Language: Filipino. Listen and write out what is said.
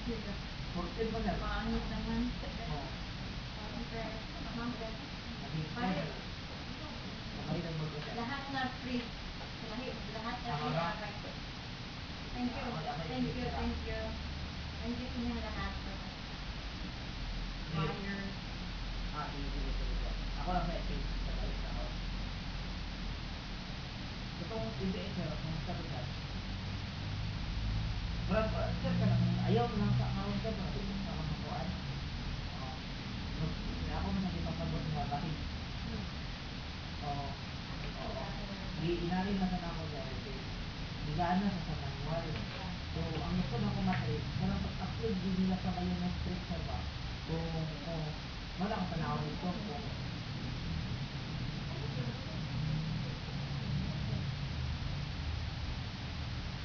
14 ba sir? Pangit naman. Oo. Lahat na free. Lahat na free. Thank you. Thank you. Thank you. Thank you sa inyong lahat. Buyers. Ako lang sa FA. Itong TBS sir, kung sa rin Brad, sir ka na, ayaw mo lang sa karoon sir, sa mga kuhaan. Ako mo nagipapagod nga, bakit? Inari na sa ako sir, bigaan na sa manual. So, ang gusto na kumatay, parang pag-upload din nila sa kayo ng script sa ba, kung wala akong panahon ito, kung